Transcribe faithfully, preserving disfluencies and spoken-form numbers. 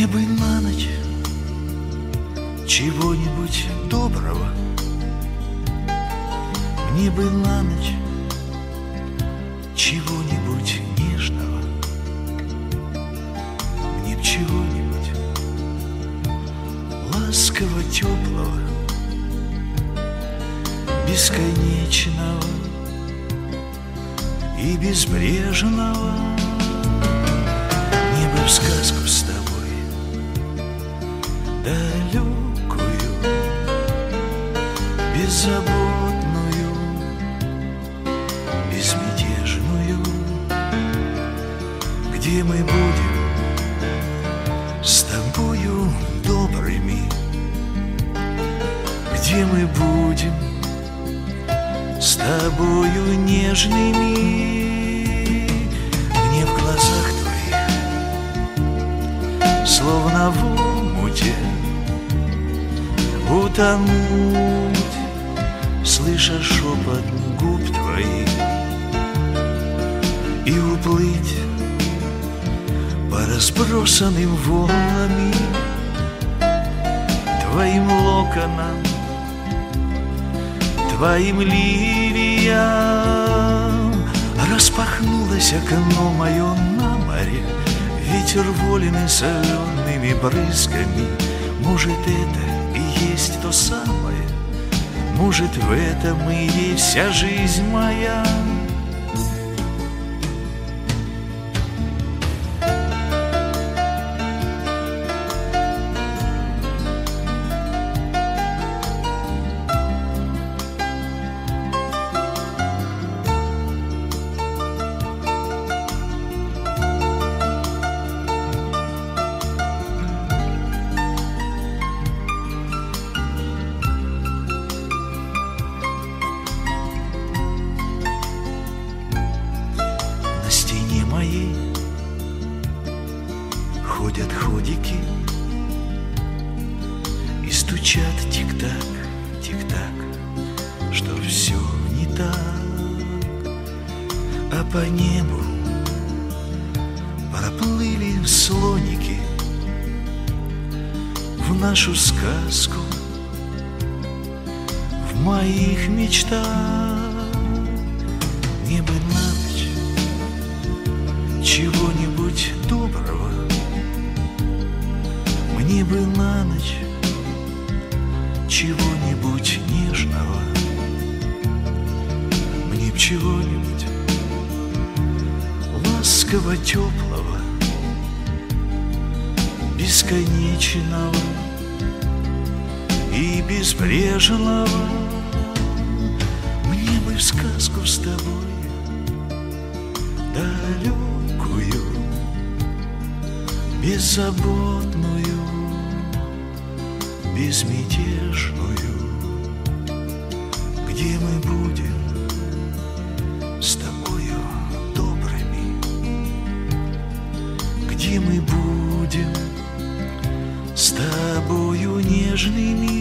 бы на ночь чего-нибудь доброго, мне бы на ночь чего-нибудь нежного, мне б чего-нибудь ласково теплого, бесконечного и безбрежного. Мне бы в сказку с тобой далекую, беззаботную, безмятежную, где мы будем с тобою добрыми, где мы будем с тобою нежными. Мне в глазах твоих словно в омуте утонуть, слыша шепот губ твоих, и уплыть по разбросанным волнами твоим локонам, твоим лилиям. Распахнулось окно мое на море, ветер волен и солеными брызгами. Может, это и есть то самое, может, в этом и есть вся жизнь моя. Ходят ходики и стучат тик-так, тик-так, что все не так. А по небу проплыли слоники в нашу сказку, в моих мечтах. Мне бы на ночь чего-нибудь доброго, мне бы на ночь чего-нибудь нежного, мне б чего-нибудь ласково теплого, бесконечного и безбрежного. Мне бы в сказку с тобой далекую, беззаботную, безмятежную, где мы будем с тобою добрыми, где мы будем с тобою нежными.